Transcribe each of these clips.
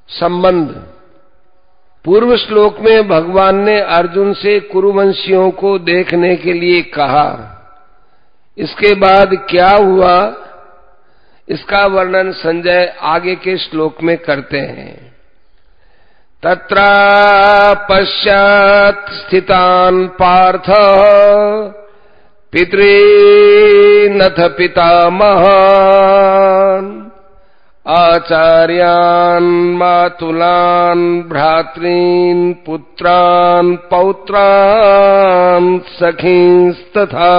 संबंध। पूर्व श्लोक में भगवान ने अर्जुन से कुरुवंशियों को देखने के लिए कहा। इसके बाद क्या हुआ, इसका वर्णन संजय आगे के श्लोक में करते हैं। तत्रा पश्चात् स्थितान् पार्थ पितॄनथ पितामहान् आचार्यान् मातुलान् भ्रातॄन् पुत्रान् पौत्रान् सखींस्तथा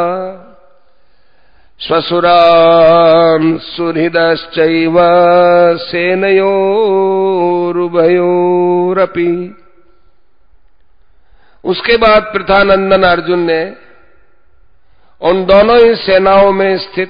श्वशुरान् सुहृदश्चैव सेनयोरुभयोरपि। उसके बाद पृथानंदन अर्जुन ने उन दोनों ही सेनाओं में स्थित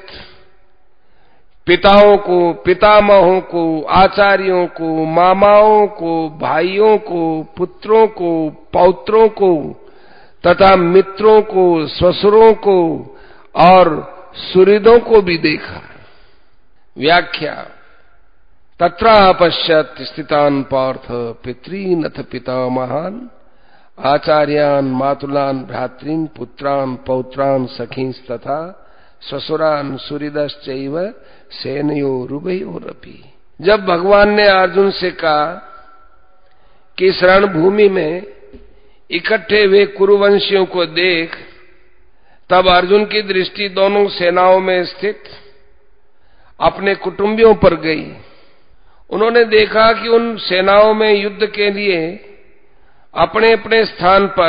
पिताओं को, पितामहों को, आचार्यों को, मामाओं को, भाइयों को, पुत्रों को, पौत्रों को तथा मित्रों को, ससुरों को और सुहृदों को भी देखा। व्याख्या। तत्र पश्यत स्थितान् पार्थ पितॄनथ पितामहान् आचार्यान् मातुलान् भ्रातॄन् पुत्रान् पौत्रान् सखींस्तथा ससुरान् सुहृदश्चैव सेनयोरुभयोरपि। जब भगवान ने अर्जुन से कहा कि इस रणभूमि में इकट्ठे हुए कुरुवंशियों को देख, तब अर्जुन की दृष्टि दोनों सेनाओं में स्थित अपने कुटुंबियों पर गई। उन्होंने देखा कि उन सेनाओं में युद्ध के लिए अपने अपने स्थान पर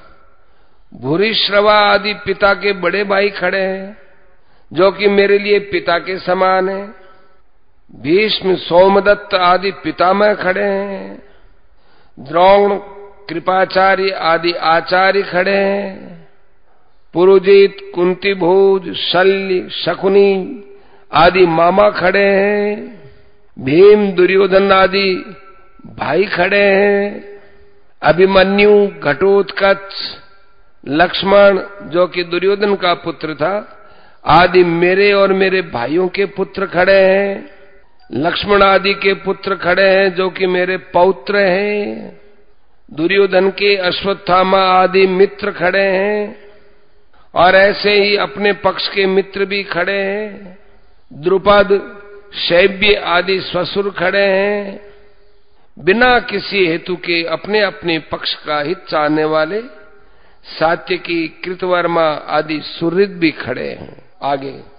भूरिश्रवा आदि पिता के बड़े भाई खड़े हैं, जो कि मेरे लिए पिता के समान है। भीष्म, सोमदत्त आदि पितामह खड़े हैं। द्रोण, कृपाचार्य आदि आचार्य खड़े हैं। पुरुजित, कुंती भोज, शल्य, शकुनी आदि मामा खड़े हैं। भीम, दुर्योधन आदि भाई खड़े हैं। अभिमन्यु, घटोत्कच, लक्ष्मण जो कि दुर्योधन का पुत्र था आदि मेरे और मेरे भाइयों के पुत्र खड़े हैं। लक्ष्मण आदि के पुत्र खड़े हैं जो कि मेरे पौत्र हैं। दुर्योधन के अश्वत्थामा आदि मित्र खड़े हैं और ऐसे ही अपने पक्ष के मित्र भी खड़े हैं। द्रुपद, शैब्य आदि ससुर खड़े हैं। बिना किसी हेतु के अपने अपने पक्ष का हित चाहने वाले सात्यकी, कृतवर्मा आदि सुहृद भी खड़े हैं। आगे